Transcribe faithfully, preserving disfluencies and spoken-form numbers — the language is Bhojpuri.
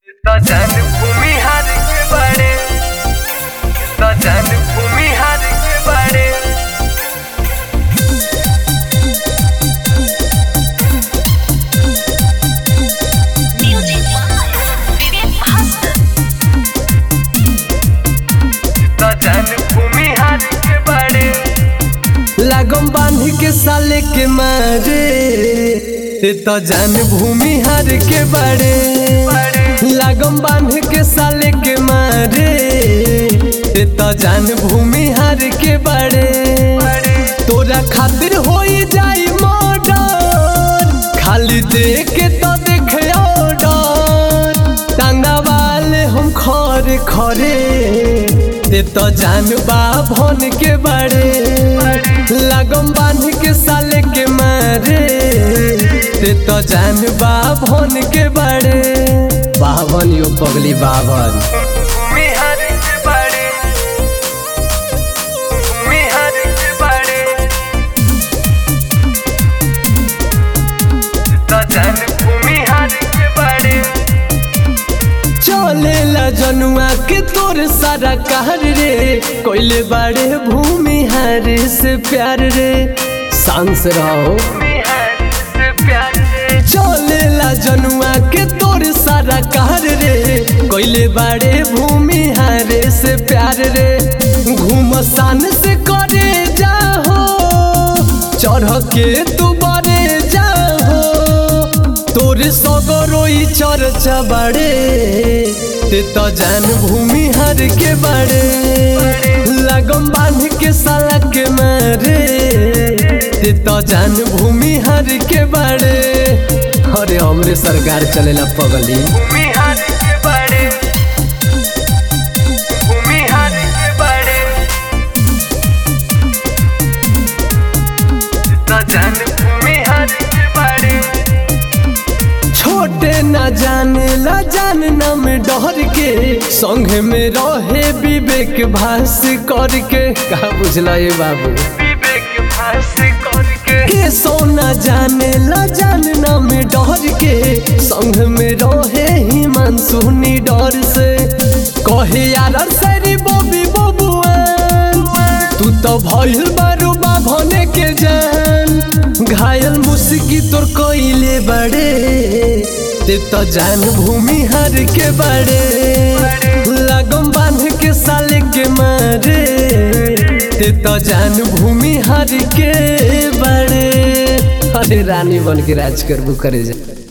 तो जन्मभूमि हार के बड़े तो जन्मभूमि हार के बड़े तो जन्मभूमि हार के बड़े लागम बांध के साले के मारे तो जन्मभूमि हार के बड़े लागम बांध के साले के मारे तो जन्मभूमि हार के बड़े तोरा खातिर हो जाई मर्डर खाली देख के तो देखे ऑर्डर टांगा वाले हम खरे खरे ते तो जानबा भन के बड़े लागम बांध के साले के मारे ते तो जानबा भन के बड़े बावन यो पगली बावन भूमि हार के बड़े भूमि हार के बड़े तो जन्मभूमि हार के बड़े चले ला जनुआ के तोर सारा कहर रे कोइले बड़े भूमि हार से प्यार रे सांस रहो भूमि हार से प्यार से चले ला जनुआ के तोर सारा कहर रे कोइले बड़े भूमि हार से प्यार रे घूम सान से करे जाहो चढ़ के तू बड़े जाहो तोर सगरोई चर्चा बड़े ते तो जन्मभूमि हार के बड़े लगम बांध के साला के मारे ते तो जन्मभूमि हार के बड़े अरे हमरे सरकार चलेला पगली भूमि हार के बड़े भूमि हार के बड़े तो जन्मभूमि हार के बड़े छोटे न जाने ला जान नाम डर के संग में रहे विवेक भास करके का बुझला ये बाबू विवेक भास करके के सोना जाने ला जान नाम डर के संग में रहे हिमांशु डर से कहे यार सरी बोबी बबुआन तू तो भइल बारू बाभने के जान घायल मुस्की तोर कोइले बड़े ते तो जन्मभूमि हार के बड़े लगम बांध के साले के मारे ते तो जन्मभूमि हार के बड़े अरे रानी बन के राज करबू करे जा।